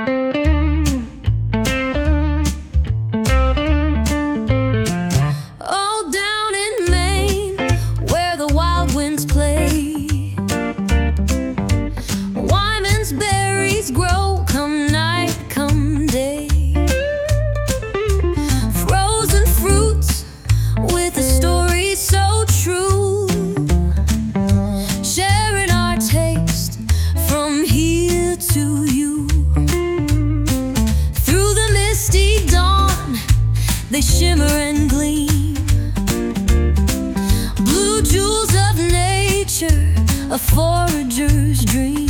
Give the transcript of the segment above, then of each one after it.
All down in Maine, where the wild winds play, Wyman's berries grow come night, come day. Frozen fruits with a story so true, sharing our taste from here to you. Through the misty dawn, they shimmer and gleam, blue jewels of nature, a forager's dream.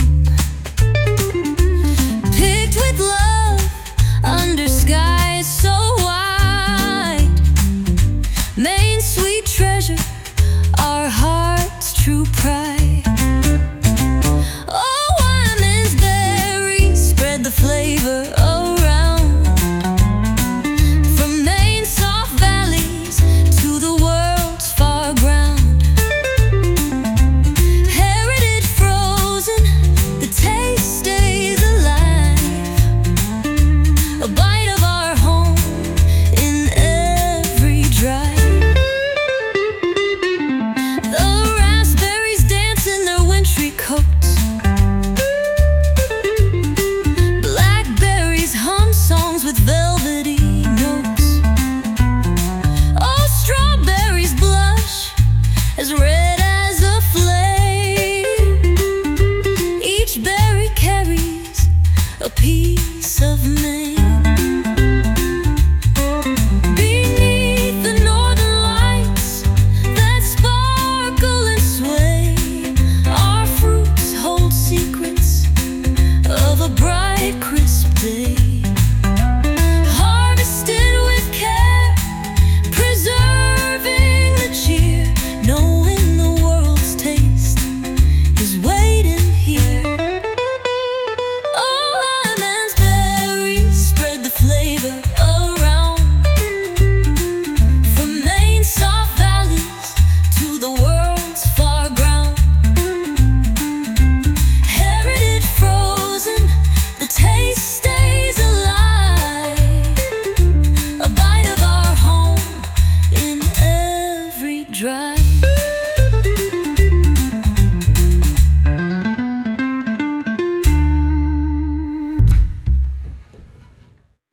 Picked with love under skies so wide, Maine's sweet treasure, our heart's true pride. Oh, Wyman's berries spread the flavor around, from Maine's soft valleys to the world's far ground. Heritage frozen, the taste stays alive, a bite of our home in every drive. The raspberries dance in their wintry coats, blackberries hum songs with velvety notes. Oh, strawberries blush as red as a flame, each berry carries a piece of Maine.